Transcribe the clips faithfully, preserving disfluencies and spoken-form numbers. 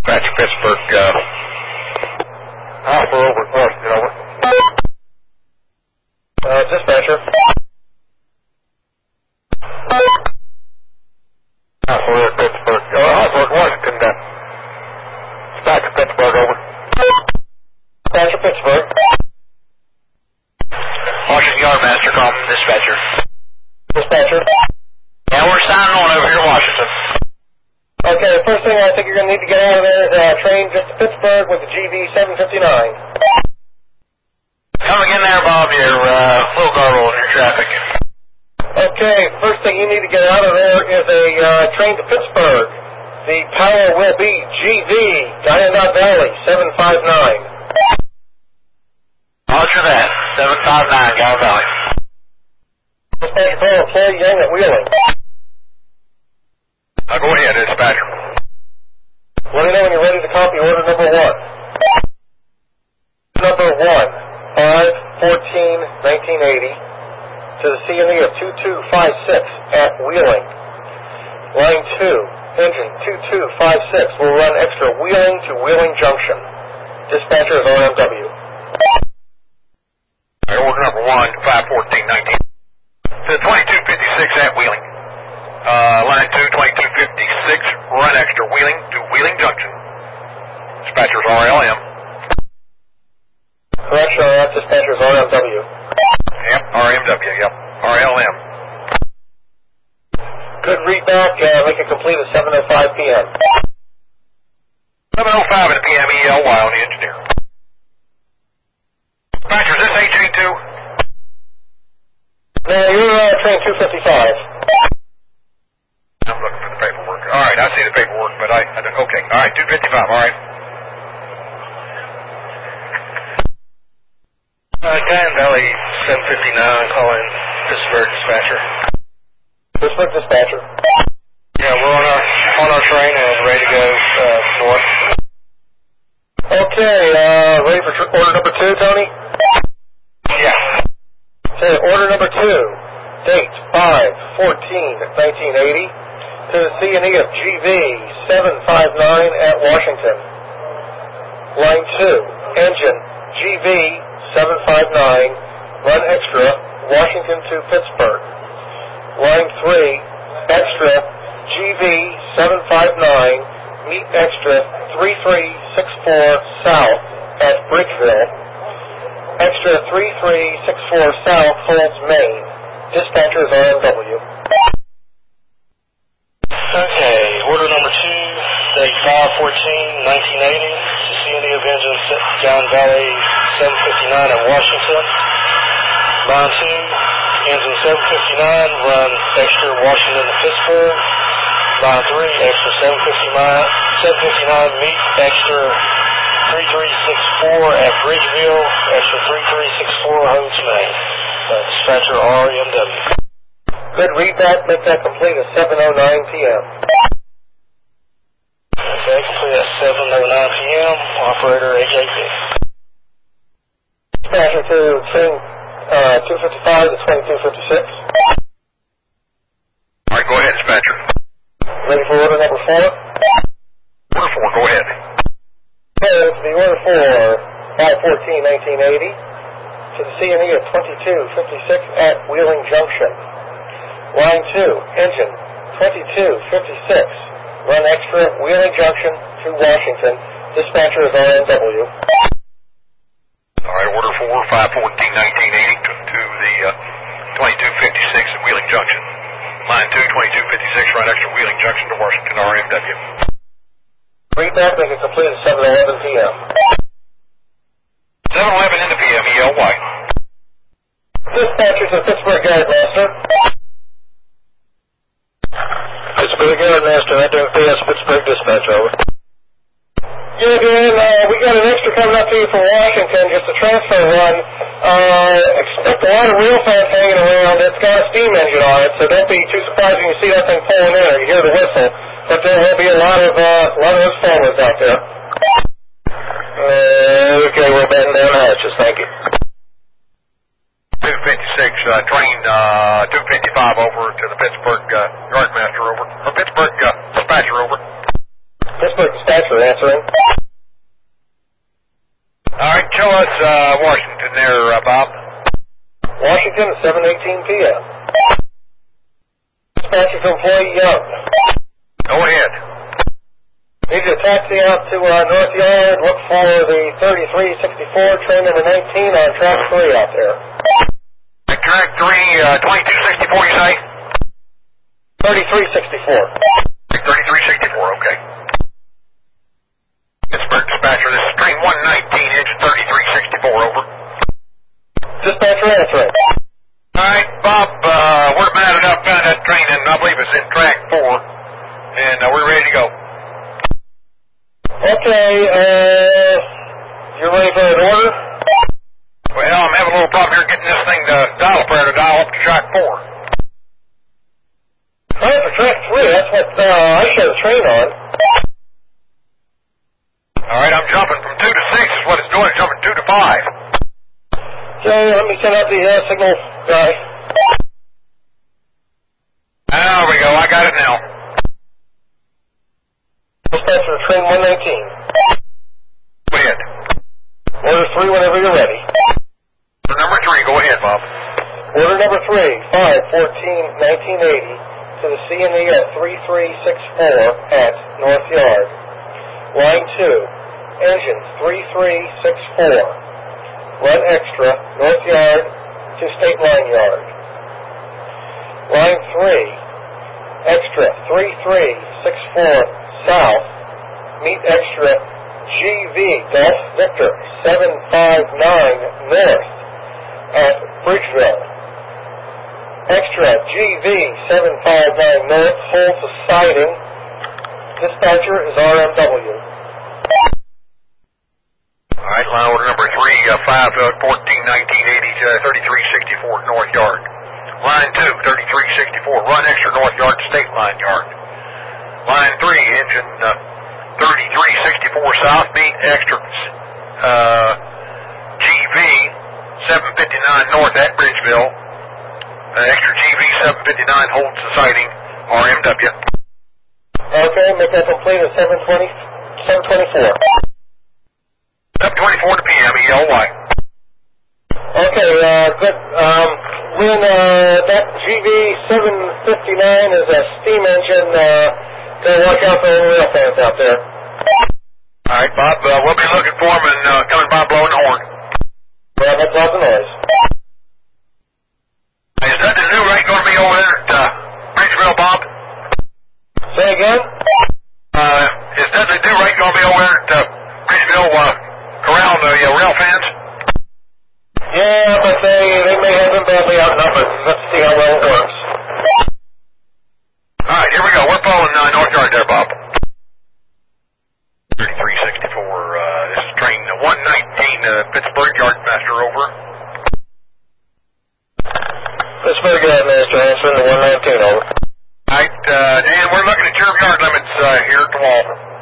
Dispatch Pittsburgh, uh, Alpha over, Washington, over. Uh, dispatcher. Alpha over Pittsburgh, uh, Alpha over Washington, uh, Dispatch Pittsburgh, over. Dispatcher Pittsburgh. Washington Yardmaster, call from dispatcher. Dispatcher. Yeah, we're signing on over here in Washington. Okay, first thing I think you're going to need to get out of there is a train just to Pittsburgh with the G V seven fifty-nine. Coming in there, Bob, your uh, little gargle in your traffic. Okay, first thing you need to get out of there is a uh, train to Pittsburgh. The power will be G V, Diamond Valley, seven five nine. Roger that, seven five nine, Diamond Valley. Dispatcher call employee Young at Wheeling. Now go ahead, dispatcher. Let me know when you're ready to copy order number one. Number one, five fourteen nineteen eighty to the C and E of two two five six at Wheeling. Line two, engine two two five six will run extra Wheeling to Wheeling Junction. Dispatcher is R M W. Right, order number one, five fourteen nineteen to twenty-two fifty-six at Wheeling. Uh, line two, twenty-two fifty-six, run extra Wheeling to Wheeling Junction. Dispatcher's R L M. Correction on that, dispatcher's R M W. Yep, R M W, yep, R L M. Good readback, uh, make it complete at seven oh five p.m. seven oh five in the P M, E L Y on the engineer. Dispatcher, is this H A two? No, you're uh, train two fifty-five. I'm looking for the paperwork. All right, I see the paperwork, but I, I don't, okay. All right, two fifty-five, all right. Uh, Diamond Valley, seven fifty-nine, calling Pittsburgh dispatcher. Pittsburgh dispatcher. Yeah, we're on our, on our train and ready to go, uh, north. Okay, uh, ready for tr- order number two, Tony? Yeah. Okay, order number two, date five fourteen nineteen eighty to the C and E of G V seven five nine at Washington. Line two, engine G V seven five nine, run extra Washington to Pittsburgh. Line three, extra G V seven five nine, meet extra three three six four south at Bridgeville. Extra three three six four south holds Maine. Dispatcher is R M W. Okay, order number two, date five fourteen nineteen eighty, to C and E of engine Diamond Valley seven fifty-nine at Washington. Line two, engine seven fifty-nine, run extra Washington to Pittsburgh. Line three, extra seven fifty-nine, meet extra three three six four at Bridgeville, extra three three six four holds Maine. Uh, dispatcher R M W. Good readback, make that complete at seven oh nine p.m. Okay, complete at seven oh nine p.m. Operator A J P. Dispatcher to train uh, two fifty-five to twenty-two fifty-six. All right, go ahead, dispatcher. Ready for order number four? Order four, go ahead. Okay, it's the order for five fourteen nineteen eighty to the C and E of twenty-two fifty-six at Wheeling Junction. Line two, engine twenty-two fifty-six, run extra Wheeling Junction to Washington. Dispatcher is R M W. All right, order four, five fourteen nineteen eighty to, to the uh, twenty-two fifty-six at Wheeling Junction. Line two, twenty-two fifty-six, run extra Wheeling Junction to Washington, R M W. Readback, make it complete at seven eleven p.m. seven eleven in the P M, E L Y. Dispatcher to Pittsburgh Yardmaster. Pittsburgh Yardmaster, entering P S Pittsburgh dispatch, over. Yeah, Dan, uh, we got an extra coming up to you from Washington, just a transfer run. Uh, expect a lot of real fans hanging around. It's got a steam engine on it, so don't be too surprised when you see that thing pulling in or you hear the whistle. But there will be a lot of, uh, a lot of those followers out there. Uh, okay, we're batting down the hatches, thank you. two fifty-six, uh, train, uh, two fifty-five over to the Pittsburgh, uh, Yardmaster, over. Or Pittsburgh, uh, dispatcher, over. Pittsburgh Pittsburgh dispatcher answering. All right, show us uh, Washington there, uh, Bob. Washington at seven eighteen p.m. Dispatcher to employee Young. Go ahead. Need to taxi out to uh, North Yard. Look for the thirty-three sixty-four, train number nineteen on track three out there. Track three, uh, twenty-two sixty-four, you say? thirty-three sixty-four. thirty-three sixty-four, okay. Pittsburgh dispatcher, this is train one nineteen, engine thirty-three sixty-four, over. Dispatcher answering. All right, Bob, uh, we're mounted up on that train, and I believe it's in track four, and uh, we're ready to go. Okay, uh, you're ready for an order? Well, I'm having a little problem here getting this thing to dial up there to dial up to track four. Try for track three, that's what uh, I show the train on. All right, I'm jumping from two to six is what it's doing. It's jumping two to five. Okay, let me send out the uh, signal guy. There we go, I got it now. Dispatcher, train one nineteen. Go ahead. Order three whenever you're ready. Order number three, go ahead, Bob. Order number three, five fourteen nineteen eighty to the C and E at thirty-three sixty-four at North Yard. Line two, engine thirty-three sixty-four. Run extra, North Yard to State Line Yard. Line three, extra thirty-three sixty-four south, meet extra G V Golf Victor seven five nine north at Bridgeville. Extra G V seven five nine north holds the siding. Dispatcher is R M W. All right, line order number three, uh, five fourteen nineteen eighty to thirty-three sixty-four North Yard. Line two, thirty-three sixty-four, run extra North Yard, State Line Yard. Line three, engine uh, thirty-three sixty-four south, meet extra uh, G V seven fifty-nine north at Bridgeville. Uh, extra G V seven fifty-nine holds the siding, R M W. Okay, make that complete at seven twenty, seven twenty-four. seven twenty-four to P M, E L Y. Okay, uh, good. Um, when uh, that G V seven fifty-nine is a steam engine, uh, gotta watch out for any rail fans out there. All right, Bob, uh, we'll be looking for him and uh, coming by blowing the horn. Well, that's lots of noise. Is that the new rate going to be over there at uh, Bridgeville, Bob? Say again? Uh, is that the new rate going to be over there at uh, Bridgeville, uh, around the uh, rail fans? Yeah, but they, they may have them badly outnumbered. Let's see how well it works. All right, here we go. We're following uh, North Yard there, Bob. thirty-three sixty-four, uh, this is train one nineteen, uh, Pittsburgh Yardmaster, over. Pittsburgh Yardmaster, answering to one nineteen, over. All right, uh, Dan, we're looking at your yard limits uh, here at the wall.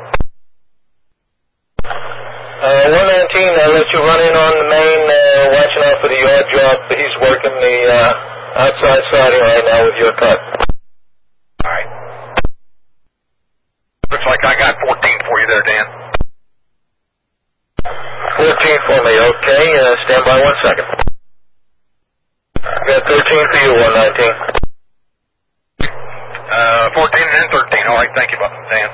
Uh, one nineteen, I'll let you run in on the main, uh, watching out for the yard job. He's working the uh, outside siding right now with your cut. All right. Looks like I got fourteen for you there, Dan. fourteen for me, okay. Uh, stand by one second. Got thirteen for you, one nineteen. Uh, fourteen and then thirteen. All right, thank you, Dan.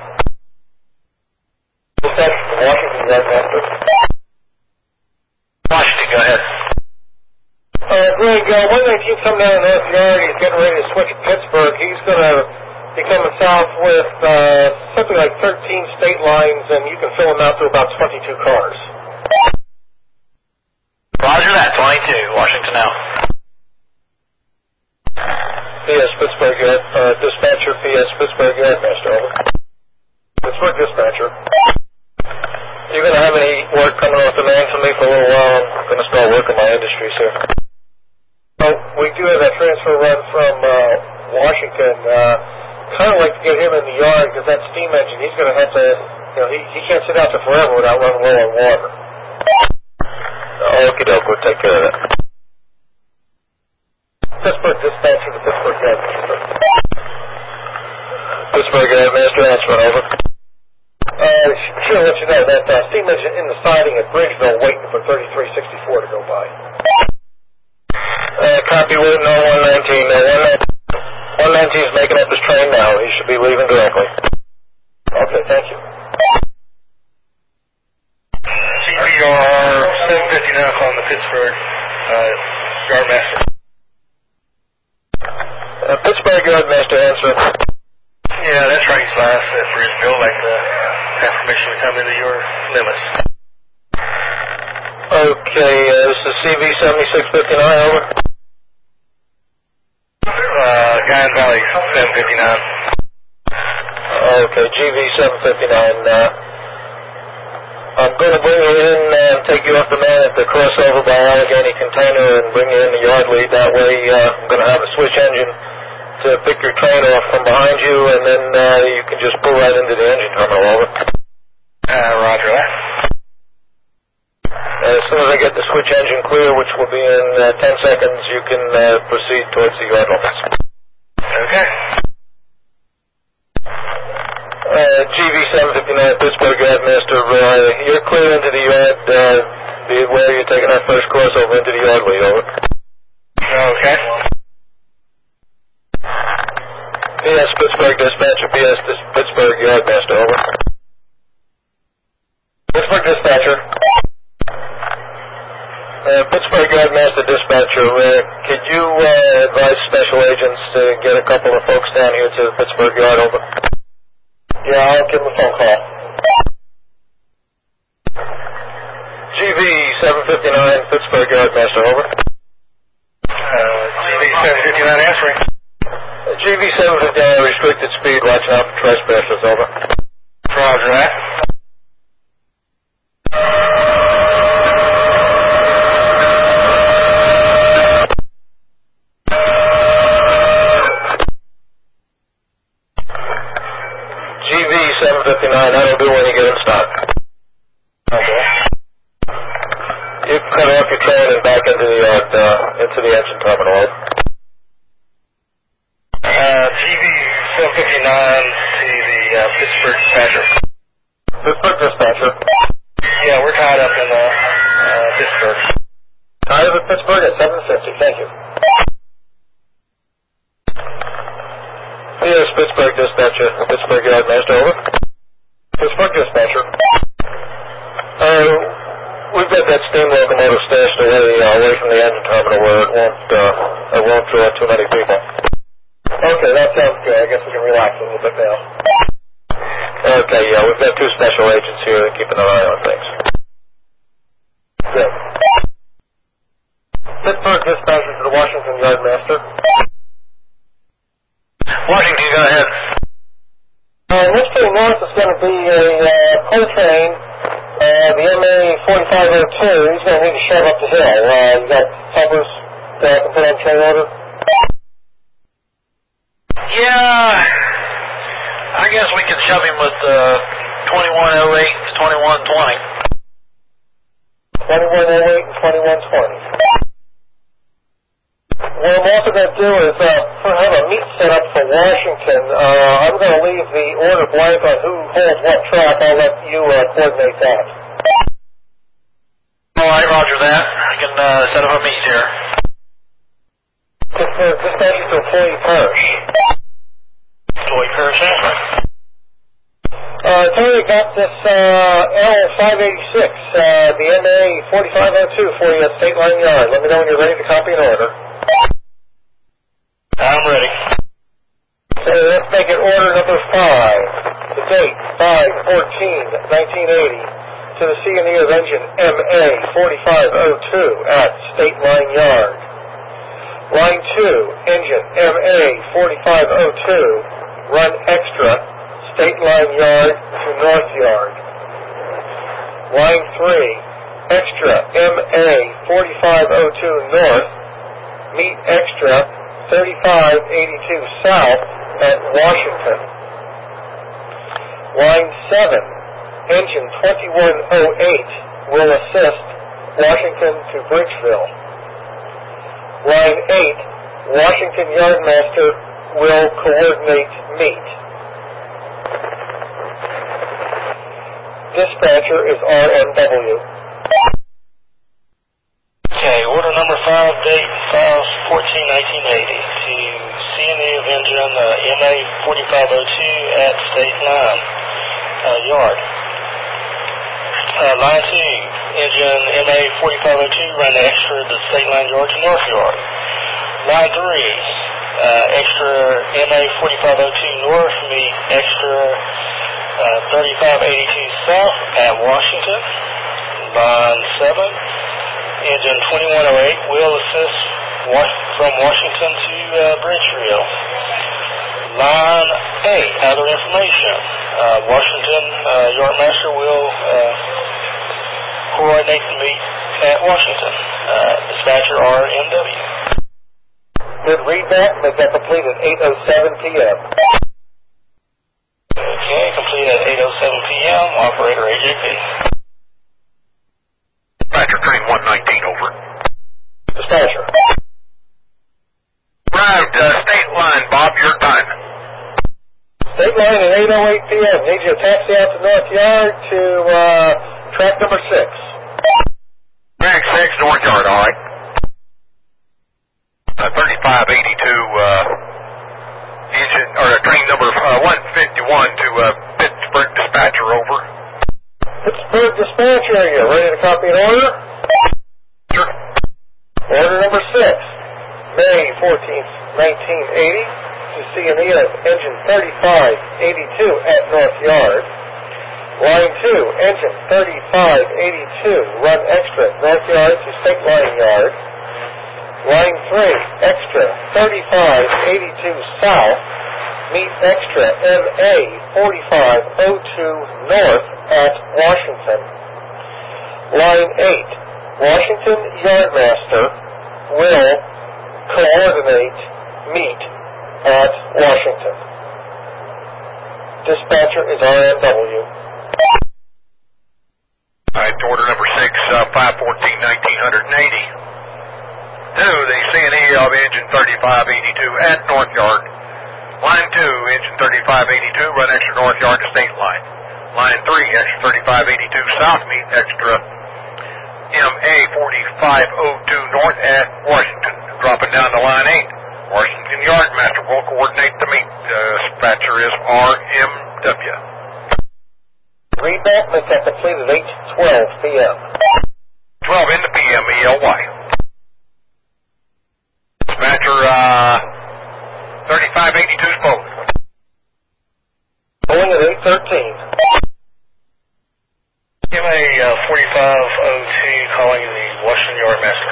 Washington, Yardmaster. Washington, go ahead. Uh, Greg, uh, one nineteen come down to North Yard. He's getting ready to switch to Pittsburgh. He's going to be coming south with uh, something like thirteen state lines, and you can fill him out to about twenty-two cars. Roger that, twenty-two. Washington now. P S Pittsburgh Yard, uh, dispatcher, P S Pittsburgh Yardmaster, over. Pittsburgh dispatcher. You're going to have any work coming off the main for me for a little while. I'm going to start working my industries here. Oh, we do have that transfer run from uh, Washington. Uh, kind of like to get him in the yard because that steam engine, he's going to have to, you know, he, he can't sit out there forever without running low on water. Okie doke, we'll take care of that. Pittsburgh dispatcher to Pittsburgh Yardmaster. Pittsburgh Yardmaster, answering over. Uh, she'll let you know that uh, steam engine in the siding at Bridgeville waiting for thirty-three sixty-four to go by. Uh, copy, waiting on one nineteen. Uh, one nineteen is making up his train now. He should be leaving directly. Okay, thank you. C B R seven fifty-nine calling the Pittsburgh uh, Yardmaster. Uh, Pittsburgh Yardmaster, answer. Yeah, that train's last at Bridgeville, like the have permission to come into your limits. Okay, uh, this is C V seventy-six fifty-nine, over. Uh, Guyan Valley seven fifty-nine. Okay, G V seven fifty-nine. Uh, I'm going to bring you in and take you off the man at the crossover by Allegheny Container and bring you in the yard lead. That way uh, I'm going to have a switch engine to pick your train off from behind you, and then uh, you can just pull right into the engine terminal, over. Uh, roger that. Uh, as soon as I get the switch engine clear, which will be in uh, ten seconds, you can uh, proceed towards the yard limits. Okay. Uh, G V seven fifty-nine, Pittsburgh Yardmaster, uh, you're clear into the yard, uh, the, where you're taking that first crossover into the yard lead, over. Okay. P S Pittsburgh Dispatcher, P S Dis- Pittsburgh Yardmaster, over. Pittsburgh Dispatcher. Uh, Pittsburgh Yardmaster Dispatcher, uh, could you uh, advise special agents to get a couple of folks down here to the Pittsburgh Yard, over? Yeah, I'll give him a phone call. G V seven fifty-nine, Pittsburgh Yardmaster, over. Uh, G V seven fifty-nine answering. G V seven fifty-nine, restricted speed, watching out for trespassers, over. Roger that. G V seven fifty-nine, that'll do when you get in stock. Okay. You can cut off your train and back into the yard, uh, into the engine terminal, over. Uh, G V seven fifty-nine to the uh, Pittsburgh Dispatcher. Pittsburgh Dispatcher. Yeah, we're tied up in uh, uh, Pittsburgh. Tied up at Pittsburgh at seven fifty, thank you. P S Pittsburgh Dispatcher, Pittsburgh Yardmaster, over. Pittsburgh Dispatcher. Uh, we've got that steam locomotive stashed away, uh, away from the engine terminal where it won't, uh, it won't draw too many people. Okay, that sounds good. I guess we can relax a little bit now. Okay, yeah, we've got two special agents here keeping an eye on things. Good. Pittsburgh Dispatcher to the Washington Yardmaster. Washington, go ahead. Uh, next train north is going to be a uh, coal train, uh, the M A forty-five oh two. He's going to need to shove up the hill. Uh, you got helpers that I can put on train order? Yeah, I guess we can shove him with uh, twenty-one oh eight to twenty-one twenty. twenty-one oh eight and twenty-one twenty. What I'm also going to do is uh, have a meet set up for Washington. Uh, I'm going to leave the order blank on who holds what track. I'll let you uh, coordinate that. All right, roger that. I can uh, set up a meet here. Pittsburgh Dispatcher to employee Parrish. Employee Parrish, answer. Uh, Terry got this uh, L five eighty-six, uh, the M A forty-five oh two for you at State Line Yard. Let me know when you're ready to copy an order. I'm ready. Okay, let's make it order number five. The date, five fourteen nineteen eighty. To the C and E of engine M A forty-five oh two at State Line Yard. Line two, engine M A forty-five oh two, run extra, State Line Yard to North Yard. Line three, extra M A forty-five oh two North, meet extra thirty-five eighty-two South at Washington. Line seven, engine twenty-one oh eight will assist Washington to Bridgeville. Line eight, Washington Yardmaster will coordinate meet. Dispatcher is R M W. Okay, order number five, date five fourteen nineteen eighty to C and E of engine uh, M A forty-five oh two at State Line uh, Yard. Uh, line two, engine M A forty-five oh two, run extra to State Line Yard to North Yard. Line three, uh, extra M A forty-five oh two North, meet extra uh, thirty-five eighty-two South at Washington. Line seven, engine twenty-one oh eight will assist wa- from Washington to uh, Bridgeville. Line eight, other information. Uh, Washington uh, Yardmaster will uh, coordinate the meet at Washington. Uh, dispatcher R M W. Good readback. Make that complete at eight oh seven p.m. Okay, complete at eight oh seven p.m. Operator A J P. Dispatcher train one nineteen over. Dispatcher. Arrived, uh, State Line, Bob, your time. State Line at eight oh eight p.m. Need you to taxi out to North Yard to uh, track number six. Track six, North Yard, all right. Uh, thirty-five eighty-two, uh, engine, or uh, train number uh, one fifty-one to uh, Pittsburgh Dispatcher, over. Pittsburgh Dispatcher, you ready to copy an order? Sure. Order number six, May fourteenth, nineteen eighty, to C and E of engine thirty-five eighty-two at North Yard. Line two, engine thirty-five eighty-two, run extra North Yard to State Line Yard. Line three, extra thirty-five eighty-two South, meet extra M A forty-five oh two North at Washington. Line eight, Washington Yardmaster will coordinate meet at Washington. Dispatcher is R M W. All right, order number six, uh, five fourteen nineteen eighty. To the C and E of engine thirty-five eighty-two at North Yard. Line two, engine thirty-five eighty-two, run extra North Yard to State Line. Line three, extra thirty-five eighty-two South, meet extra M A forty-five oh two North at Washington. Dropping down to line eight, Washington Yardmaster will coordinate the meet. Uh, dispatcher is R M W. Readback, make that complete at eight twelve p.m. twelve in the P M, E L Y. Dispatcher, uh, thirty-five eighty-two is pulling. Pulling at eight thirteen. M A uh, forty-five oh two calling the Washington Yardmaster.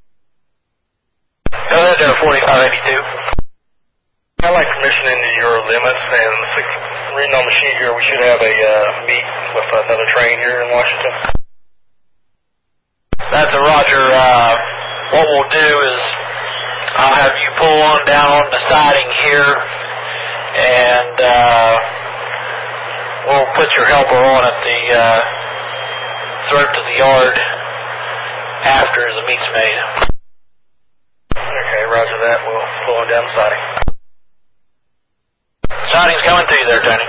Go ahead there, forty-five eighty-two. I'd like permission into your limits, and reading on the sheet here, we should have a uh, meet with another train here in Washington. That's a roger. Uh, what we'll do is I'll have you pull on down on the siding here, and uh, we'll put your helper on at the uh, throat to the yard after the meet's made. Okay, roger that. We'll pull on down the siding. Siding's coming to you there, Tony.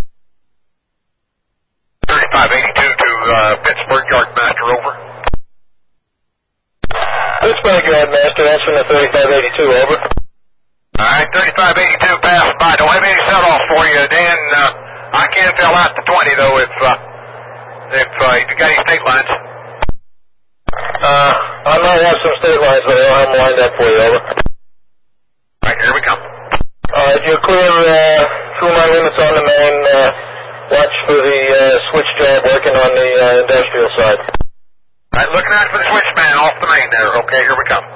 thirty-five eighty-two to uh, Pittsburgh Yardmaster, over. Pittsburgh Yardmaster, answering the thirty-five eighty-two, over. All right, thirty-five eighty-two passed by. Don't have any set-offs for you, Dan. Uh, I can fill out the twenty, though, if, uh, if uh, you got any state lines. Uh, I might have some state lines, but I'll have them lined up for you, over. All right, here we come. All right, you're clear uh, through my limits on the main. Uh, watch for the uh, switch job working on the uh, industrial side. All right, looking out for the switchman off the main there. Okay, here we come.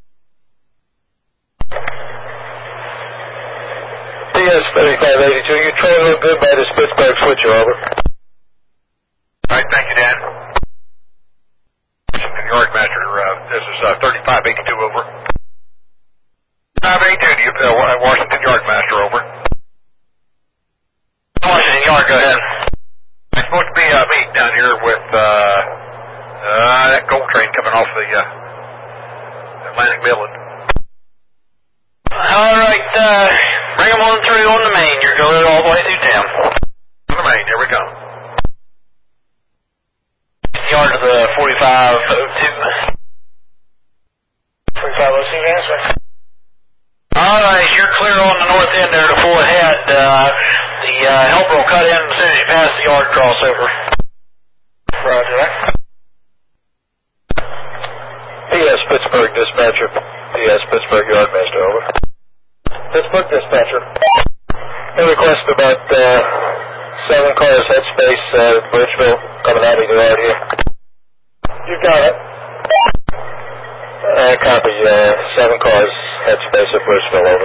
P S thirty-five eighty-two, your train looked good by this Pittsburgh switcher, over. All right, thank you, Dan. Washington Yardmaster, uh, this is uh, thirty-five eighty-two, over. thirty-five eighty-two to you, uh, Washington Yardmaster, over. Washington Yard, go ahead. There's supposed to be a meet down here with uh, uh, that gold train coming off the uh, Atlantic Midland. All right, uh, bring them on through on the main. You're going all the way through town. On the main, here we go. the forty-five oh two. forty-five oh two, answer. All right, you're clear on the north end there to full ahead. Uh, the uh, helper will cut in as soon as you pass the yard crossover. Roger that. P S Pittsburgh dispatcher. P S Pittsburgh Yardmaster, over. Pittsburgh dispatcher. A request about uh, seven cars headspace uh, Bridgeville coming out of the yard here. You got it. Uh, copy. Uh, seven cars headspace at Bridgeville, over.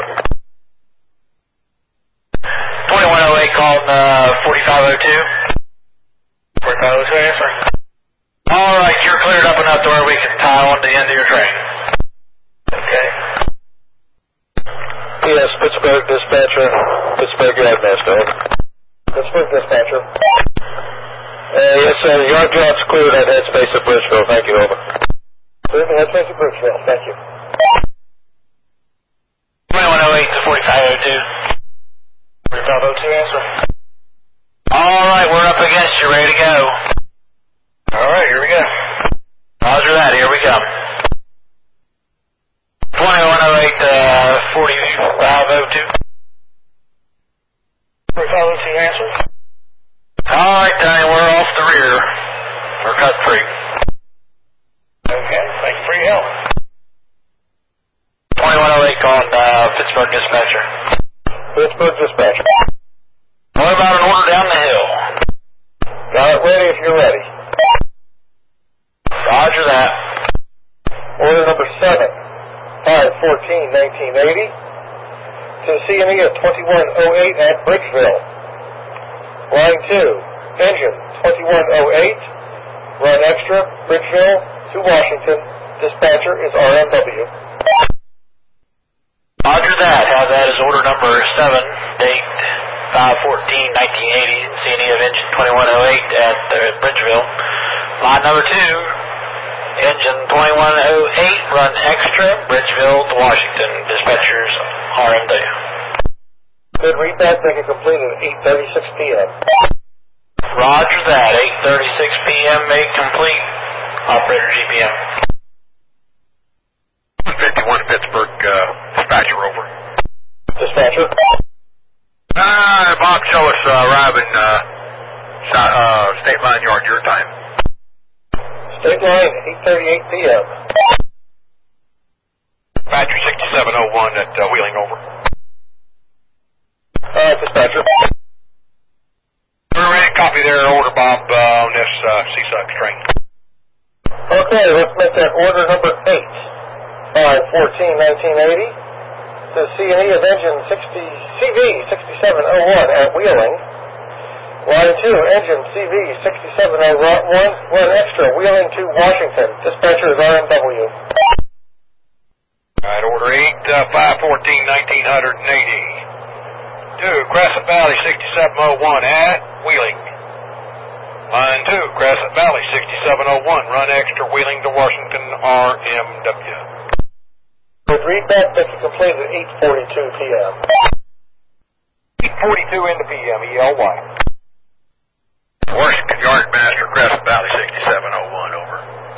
twenty-one oh eight calling uh, forty-five oh two. forty-five oh two, answer. All right, you're cleared up enough to where we can tie on to the end of your train. Okay. P S Pittsburgh dispatcher, Pittsburgh Yardmaster, over. Pittsburgh dispatcher. Uh, yes, sir. Yard job's cleared at headspace at Bridgeville. Thank you, over. Clear the headspace at Bridgeville. Thank you. twenty-one oh eight to forty-five oh two. forty-five oh two, answer. All right, we're up against you. Ready to go. All right, here we go. Roger that. Here we come. twenty-one oh eight to forty-five oh two. forty-five oh two, answer. All right, Tony, we're off the rear. We're cut free. Okay, thank you for your help. twenty-one oh eight calling uh, Pittsburgh dispatcher. Pittsburgh dispatcher. What about an order down the hill? Got it ready if you're ready. Roger that. Order number seven, five fourteen nineteen eighty to C and E of twenty-one oh eight at Bridgeville. Line two, engine twenty-one oh eight, run extra, Bridgeville to Washington. Dispatcher is R M W. Roger that. Have that as order number seven, date five fourteen nineteen eighty, C and E of engine twenty-one oh eight at uh, Bridgeville. Line number two, engine twenty-one oh eight, run extra, Bridgeville to Washington. Dispatchers R M W. Good read that, make it complete at eight thirty-six p.m. Roger that. eight thirty-six p.m. make complete. Operator G P M. fifty-one Pittsburgh uh, dispatcher, over. Dispatcher. Uh, Bob, show us uh, arriving uh, uh, State Line Yard, your time. State line, eight thirty-eight p.m. Dispatcher sixty-seven oh one at uh, Wheeling, over. Uh, dispatcher. We're ready to copy their order, Bob, uh, on this uh, C S U X train. Okay, let's make that order number eight, five fourteen nineteen eighty to C and E of engine sixty C V sixty-seven oh one at Wheeling. Line two, engine C V sixty-seven oh one, run extra, Wheeling to Washington. Dispatcher is R M W. All right, order eight, uh, five fourteen nineteen eighty. Two, Crescent Valley sixty-seven oh one at Wheeling. Line two, Crescent Valley sixty-seven oh one, run extra, Wheeling to Washington, R M W. Good read back, make it complete at eight forty-two p.m. eight forty-two into P M, E L Y. Washington Yardmaster, Crescent Valley sixty-seven oh one, over.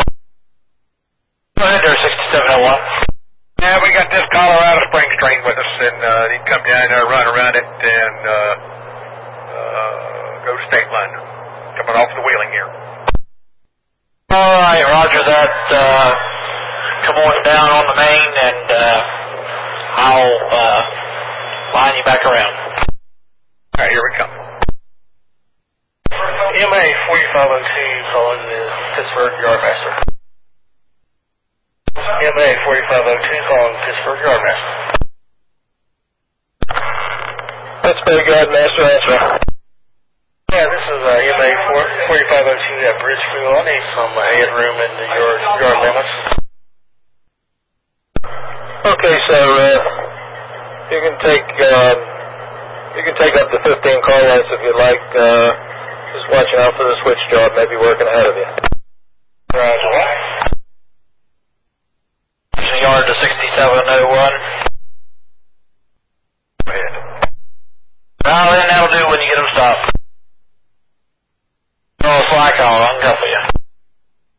Go ahead there, sixty-seven oh one. Yeah, we got this Colorado Springs train with us, and uh, he come down there, run around it, and uh, uh, go to State Line. Coming off the Wheeling here. All right, roger that. Uh, come on down on the main, and uh, I'll uh, line you back around. All right, here we come. M A forty-five oh two calling the Pittsburgh Yardmaster. M A forty-five oh two calling Pittsburgh Yardmaster. Pittsburgh Yardmaster, answer. Yeah, this is uh, M A forty-five oh two at Bridgeville. I need some uh, headroom in the yard, yard limits. Okay, so uh, you can take um, you can take up to fifteen car lengths if you'd like. Uh, just watching out for the switch job, maybe working ahead of you. Roger that. Yard to sixty-seven oh one. Go ahead. Well, then that'll do when you get them stopped. Oh, slack on, I'll go for you.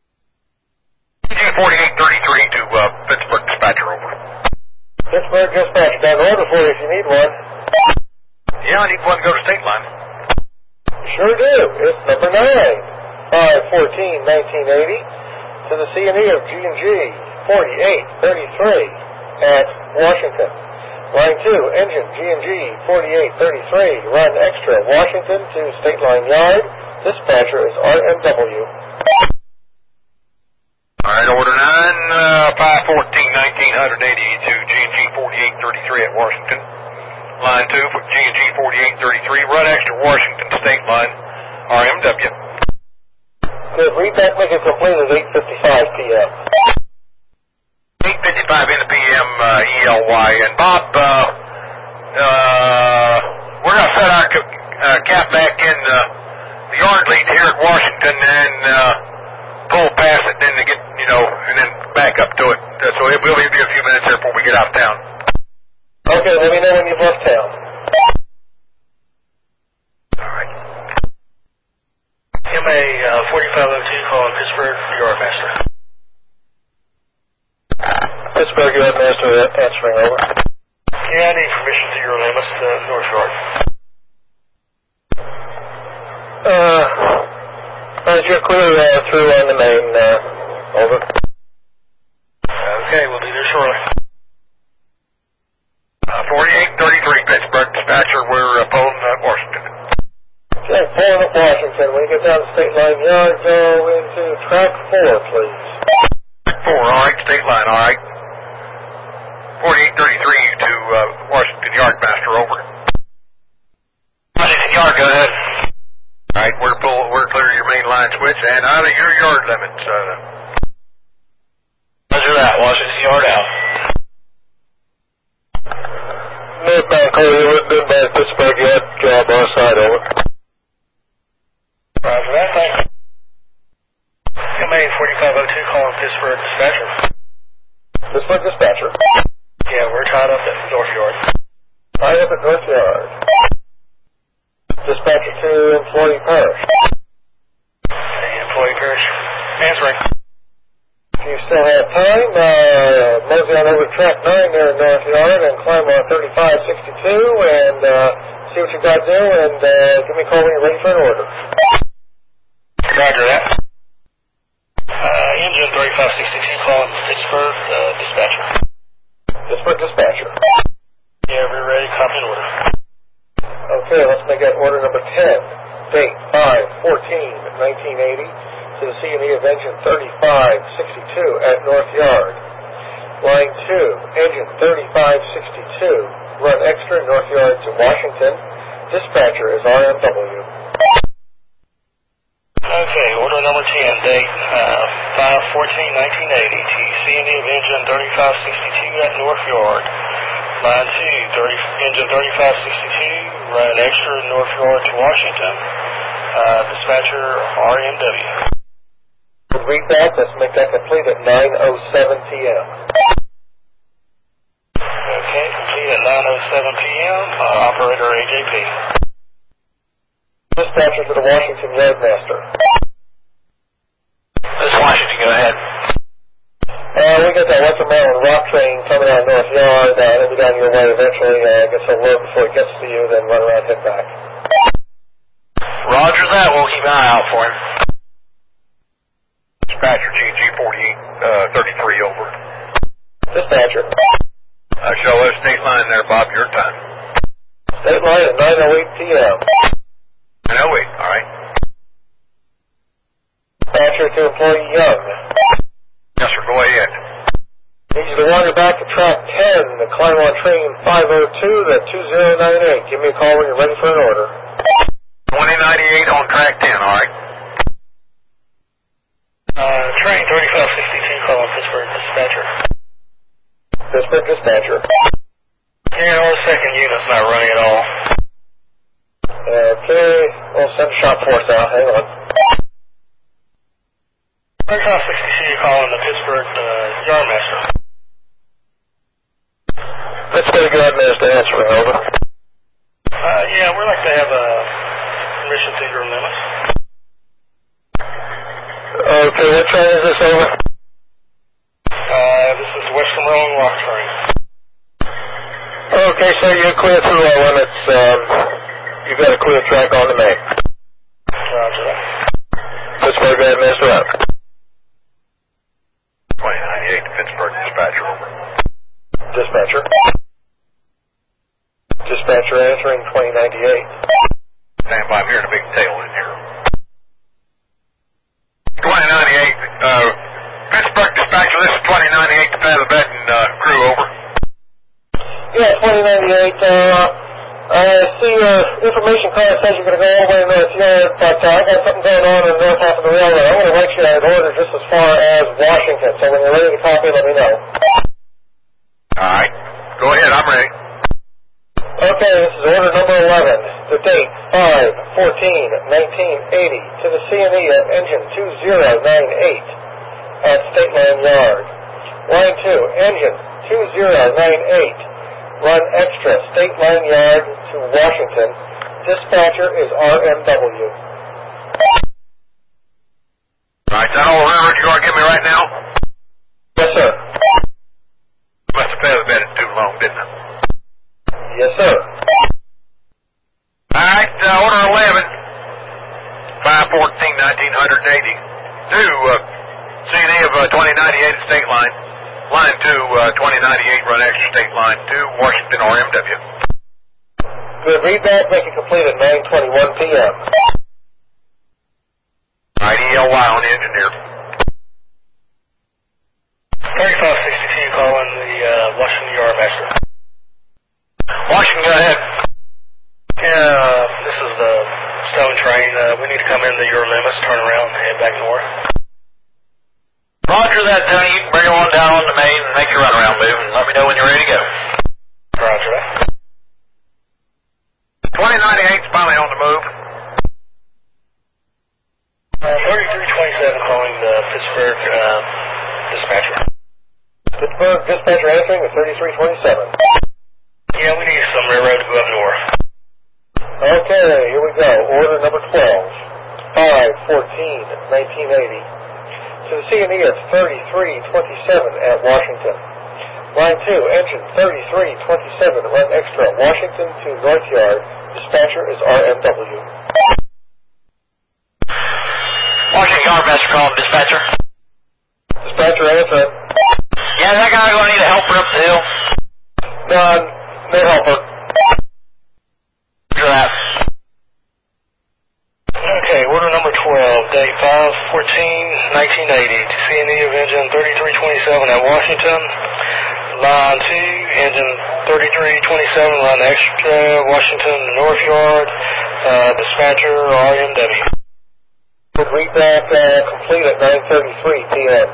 Pittsburgh Dispatch, got an order for you if you need one. Yeah, I need one to go to state line. Sure do. It's number nine, five fourteen nineteen eighty, to the C and E of G and G forty-eight thirty-three at Washington. Line two, engine G and G forty-eight thirty-three, run extra Washington to State Line Yard. Dispatcher is R M W. All right, order nine, uh, five fourteen nineteen eighty to G and G forty-eight thirty-three at Washington. Line two for G and G forty-eight thirty-three, run extra Washington State Line, R M W. Good. Read that, make it complete at eight fifty-five p.m. eight fifty-five in the P M, uh, E L Y. And Bob, uh, uh, we're going to set our uh, cap back in the, the yard lead here at Washington and uh, pull past it, then to get, you know, and then back up to it. Uh, so it will be a few minutes here before we get out of town. Okay, let me know when you've left town. All right. M A uh, forty-five oh two calling Pittsburgh, Yardmaster. Pittsburgh Yardmaster answering over. Yeah, I need permission to your limits, uh, North Yard. Uh, as you're clear uh, through on the main, uh, over. Okay, we'll be there shortly. Uh, forty-eight thirty-three Pittsburgh dispatcher, we're uh, pulling at Washington. Okay, pulling at Washington. When you get down to State Line Yard, go into track four, please. Track four, all right, state line, all right. forty-eight thirty-three to uh, Washington Yardmaster, over. Washington Yard, go ahead. All right, we're pull, we're clear your main line switch and out of your yard limits. Uh, Roger that, Washington Yard out. Northbound call, you were good by Pittsburgh Yard, job our side, over. Roger that, thank you. M A forty-five oh two calling Pittsburgh Dispatcher. Pittsburgh Dispatcher. Yeah, we're tied up at North Yard. Tied up at North Yard. Dispatcher to Employee Parish. Hey, Employee Parish. Answering. If you still have time, uh, mosey on over to track nine there in North Yard and climb on thirty-five sixty-two and uh, see what you got to do and uh, give me a call when you're ready for an order. Roger that. Uh, engine thirty-five sixty-two calling Pittsburgh uh, Dispatcher. Pittsburgh Dispatcher. Yeah, we're ready. Copy and order. Okay, let's make that order number ten. Date five fourteen nineteen eighty to the C and E of engine thirty-five sixty-two at North Yard. Line two, engine thirty-five sixty-two, run extra North Yard to Washington. Dispatcher is R M W. Okay, order number ten, date uh, five fourteen nineteen eighty to C and E of engine thirty-five sixty-two at North Yard. Line two, thirty, engine thirty-five sixty-two, run extra North Yard to Washington. Uh, dispatcher R M W. Read that. Let's make that complete at nine oh seven p.m. Okay, complete at nine oh seven p.m. Uh, operator A J P. Dispatcher to the Washington Yardmaster. This is Washington, go ahead. Uh, we got that Western Maryland rock train coming out of North Yard. Uh, it'll be down your way eventually. Uh, get some load before it gets to you, then run around and head back. Roger that. We'll keep an eye out for him. dispatcher G and G forty-eight thirty-three, over. Dispatcher. Uh, show us state line there, Bob, your time. State line at nine oh eight p.m. nine oh eight, all right. Dispatcher to employee Young. Yes, sir, go ahead. Need you to wander back to track ten to climb on train five oh two to two oh nine eight. Give me a call when you're ready for an order. twenty ninety-eight on track ten, all right. Uh, train thirty-five sixty-two calling Pittsburgh Dispatcher. Pittsburgh Dispatcher. Yeah, our second unit's not running at all. Okay, we'll send a shop force out. Hang on. thirty-five sixty-two calling the Pittsburgh uh, Yardmaster. Pittsburgh Yardmaster answering, over. Uh, yeah, we'd like to have a permission to your limits. Okay, what train is this, over? Uh, this is Western Maryland Rock Train. Okay, so you're clear through our limits. Um, you've got a clear track on the main. Roger that. Pittsburgh, go ahead, Mister Up. twenty ninety-eight to Pittsburgh, dispatcher, over. Dispatcher. Dispatcher answering twenty ninety-eight. Stand by, I'm hearing a big tail in here. twenty ninety-eight, uh, Pittsburgh dispatcher, this is twenty ninety-eight to Featherbed and uh, crew, over. Yeah, twenty ninety-eight. Uh, I see your information card says you're going to go all the way to North Yard, but uh, I got something going on in the north half of the railroad. I want to write you an order just as far as Washington, so when you're ready to copy, let me know. All right. Go ahead, I'm ready. Okay, this is order number eleven. The date, five fourteen nineteen eighty, to the C and E of engine two zero nine eight at State Line Yard. Line two, engine two zero nine eight, run extra State Line Yard to Washington. Dispatcher is R M W. All right, is that all the railroad you're going to give me right now? Yes, sir. Must have Featherbed it too long, didn't it? Yes, sir. All right, uh, order eleven, five fourteen nineteen eighty, to uh, C and E of uh, twenty ninety-eight at State Line. Line two, uh, twenty ninety-eight, run extra State Line to Washington, R M W. Good, read that, make it complete at nine twenty-one p m All right, E L Y on the engineer. thirty-five sixty-two calling the uh, Washington Yard Master. Washington, go ahead. Yeah, uh, this is the Stone train. Uh, we need to come into your limits, turn around, and head back north. Roger that, Tony. You can bring on down on the main and make your runaround move, and let me know when you're ready to go. Roger that. twenty ninety-eight's finally on the move. Uh, thirty-three twenty-seven calling the Pittsburgh uh, dispatcher. Pittsburgh dispatcher answering with thirty-three twenty-seven. Yeah, we need some railroad to go up north. Okay, here we go. Order number twelve, five fourteen nineteen eighty. To the C and E of thirty-three twenty-seven at Washington. Line two, engine thirty-three twenty-seven, run extra, Washington to North Yard. Dispatcher is R M W. Washington Yard Master calling dispatcher. Dispatcher answering. Yeah, is that guy going to need a helper up the hill? None. No helper. Roger that. Okay, order number twelve, date five fourteen nineteen eighty, to C and E of engine thirty-three twenty-seven at Washington. Line two, engine thirty-three twenty-seven, run extra, Washington to North Yard. Uh, dispatcher, R M W. Good, read that, uh, complete at nine thirty-three p m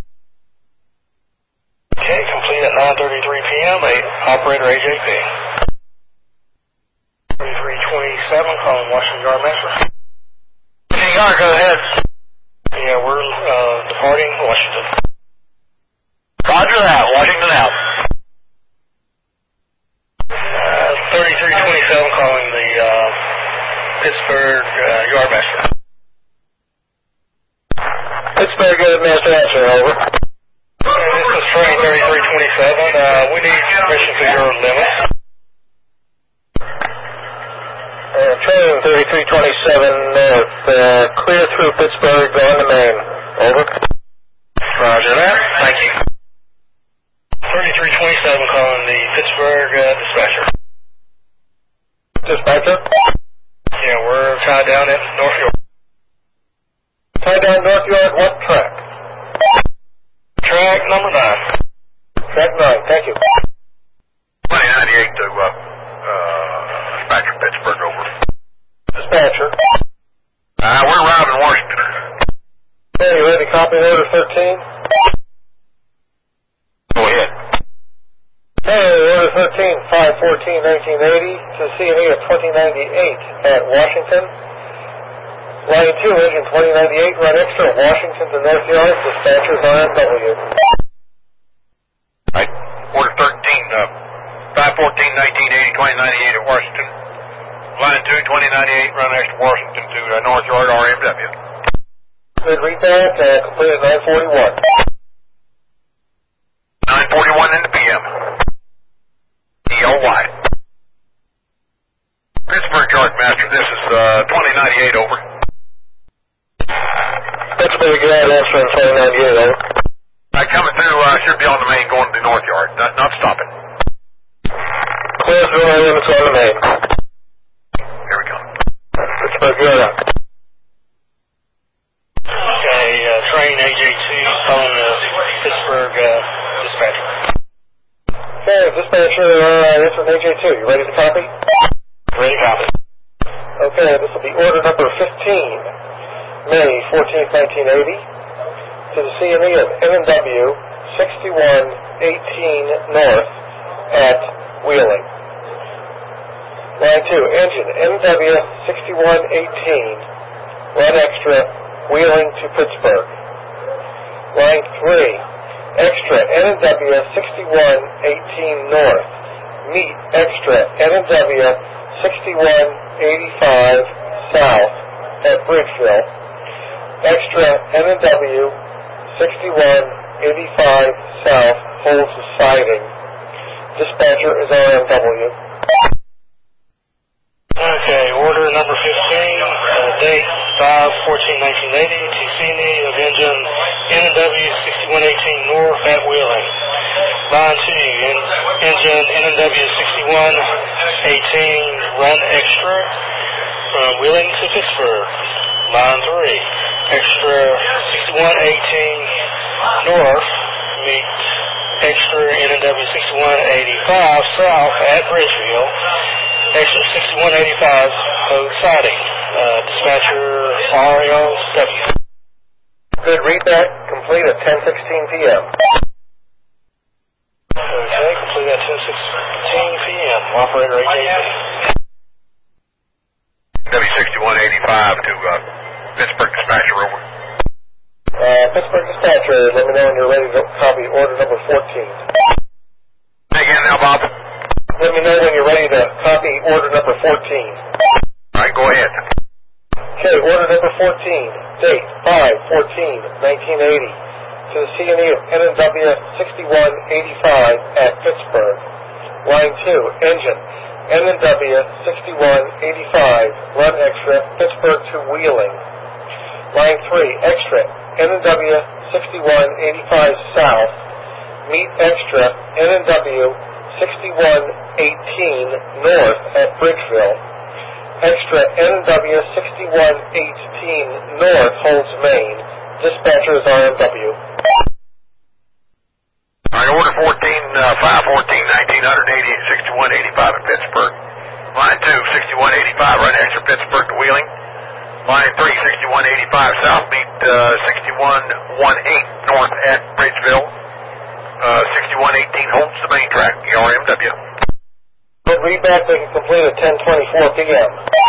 Okay, complete at nine thirty-three p m Operator A J P. thirty-three twenty-seven, calling Washington Yard Master. Washington Yard, go ahead. Yeah, we're uh, departing Washington. Roger that. Washington out. Uh, thirty-three twenty-seven, calling the uh, Pittsburgh uh, Yard Master. Pittsburgh, go ahead, Master answer, over. Okay, this is train thirty-three twenty-seven. Uh, we need permission to your limits. Uh, train thirty-three twenty-seven north, uh, clear through Pittsburgh, on the main. Over. Roger that. Thank you. thirty-three twenty-seven calling the Pittsburgh uh, dispatcher. Dispatcher? Yeah, we're tied down at North York. Tie down North Yard, what track? Track number nine. Track nine, thank you. twenty ninety-eight to uh, uh, dispatcher Pittsburgh, over. Dispatcher. Uh, we're arriving Washington. Okay, you ready to copy order thirteen? Go ahead. Hey, order thirteen, five fourteen nineteen eighty, to C and E of twenty ninety-eight at Washington. Line two, engine twenty ninety-eight, run extra, Washington to North Yard, dispatchers R M W. Right. Order thirteen, uh, five fourteen nineteen eighty, twenty ninety-eight at Washington. Line two, twenty ninety-eight, run extra Washington to uh, North Yard, R M W. Good, read that, uh, complete at nine forty-one. nine forty-one in the P M. E L Y. good, answering twenty ninety-eight, over. Uh, coming through, uh, should be on the main going to the north yard, not, not stopping. Clearsville, I am, it's on the main. Here we go. Pittsburgh, good. Okay, uh, train A J two calling the Pittsburgh uh, dispatcher. Okay, dispatcher, uh, this is A J two. You ready to copy? Ready to copy. Okay, this will be order number fifteen, May fourteenth, nineteen eighty, to the C and E of N and W sixty-one eighteen North at Wheeling. Line two, engine N and W sixty-one eighteen, run extra, Wheeling to Pittsburgh. Line three, extra N and W sixty-one eighteen North, meet extra N and W sixty-one eighty-five South at Bridgeville. Extra N and W sixty-one eighty-five South holds the siding. Dispatcher is R M W. Okay, order number fifteen, uh, date five fourteen nineteen eighty, to C and E of engine N and W sixty-one eighteen North at Wheeling. Line two, en- engine N and W sixty-one eighteen run extra from Wheeling to Pittsburgh. Line three, extra sixty-one eighteen North, meet extra N and W sixty-one eighty-five South at Bridgeville. Extra sixty-one eighty-five Hogue siding. Uh, dispatcher R L W. Good readback, complete at ten sixteen p.m. Okay, complete at ten sixteen p.m. Operator A J two. W sixty-one eighty-five to uh, Pittsburgh dispatcher, over. Uh, Pittsburgh dispatcher, let me know when you're ready to copy order number fourteen. Say again now, Bob. Let me know when you're ready to copy order number fourteen. All right, go ahead. Okay, order number fourteen, date five fourteen nineteen eighty, to the C and E of N and W sixty-one eighty-five at Pittsburgh. Line two, engine N and W sixty-one eighty-five, run extra, Pittsburgh to Wheeling. Line three, extra N and W sixty-one eighty-five South, meet extra N and W sixty-one eighteen North at Bridgeville. Extra N and W sixty-one eighteen North holds main. Dispatcher is R M W. All right, order fourteen, uh, five fourteen nineteen eighty, sixty-one eighty-five at Pittsburgh. Line two, sixty-one eighty-five, run extra Pittsburgh to Wheeling. Line three, sixty-one eighty-five South, meet uh, sixty-one eighteen North at Bridgeville. Uh, sixty-one eighteen holds the main track, R M W. Good readback, they can complete at ten twenty-four p.m.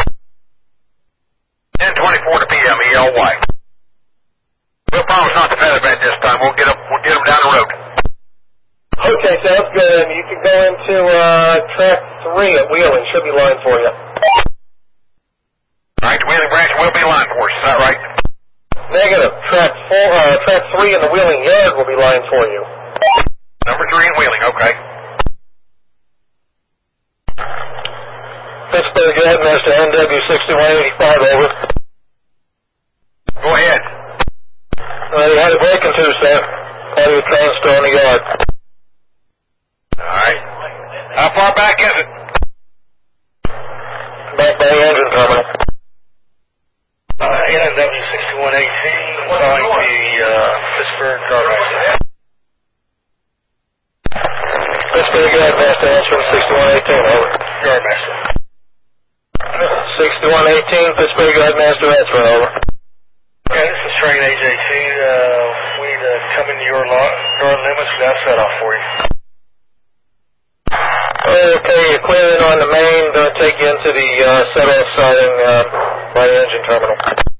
ten twenty-four to P M, E L Y. We'll promise not to feather bed this time. We'll get them, we'll get them down the road. Okay, sounds good. And you can go into uh, track three at Wheeling. Should be line for you. All right, the Wheeling branch will be line for us. Is that right? Negative. Track four, uh, track three in the Wheeling yard will be line for you. Number three in Wheeling, okay. Pittsburgh, good, Mister N W sixty-one eighty-five, over. Go ahead. Well, you had a break into, sir. Part of your train still in the yard. All right. How far back is it? Back by the engine terminal. Uh, N and W sixty-one eighteen calling the uh, Pittsburgh Darmaster. Pittsburgh, good, Master, answering sixty-one eighteen, over. Darmaster. sixty-one eighteen, Pittsburgh, good, Master, answering, over. Yeah, this is train A J two. Uh, we'd uh, come into your lo- yard limits. We got set off for you. Okay, you're clearing on the main. Going to take you into the uh, set-off siding uh, by the engine terminal.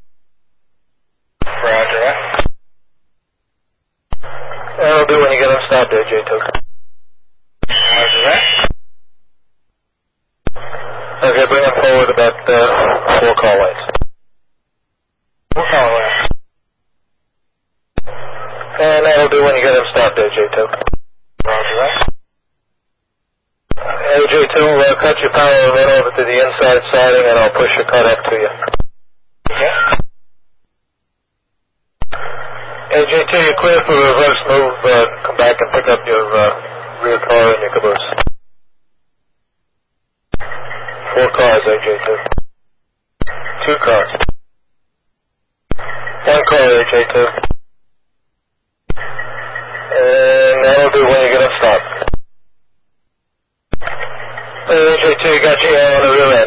Roger that. That'll do when you get unstopped, A J two. Roger that. Okay, bring them forward about uh, four call lights. We'll call that. And that'll do when you get unstopped, A J two. Roger that. A J two, uh, cut your power and run over to the inside siding, and I'll push your cut up to you. Okay. A J two, you're clear for reverse move. Uh, come back and pick up your uh, rear car and your caboose. Four cars, A J two. Two cars. One car, A J two. And that'll do when you get up stop. A J two, you got your air on the rear end.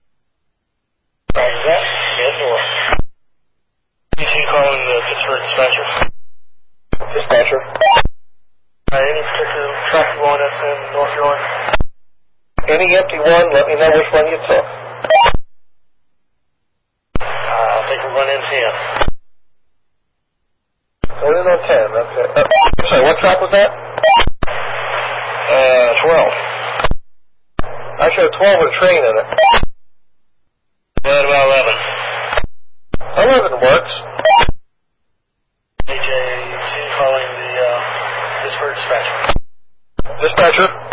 Roger that. Good door. D C calling the Pittsburgh dispatcher. Dispatcher. Uh, any particular traffic going that's in North York? Any empty one, let me know which one you took. Uh, I think we're going in ten. Going in on ten, that's it. Uh, sorry, what track was that? Uh, twelve. I showed twelve with a train in it. What about eleven? eleven works. A J two calling the uh, Pittsburgh dispatcher. Dispatcher.